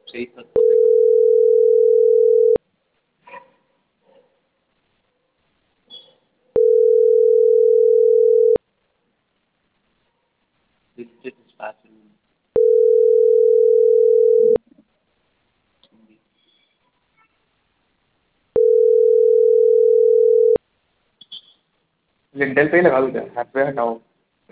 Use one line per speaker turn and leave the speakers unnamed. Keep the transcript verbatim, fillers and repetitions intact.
तेईस सत्तर से district dispatch
लिंटल पे ही लगा दूँ क्या? छत पे हटाओ?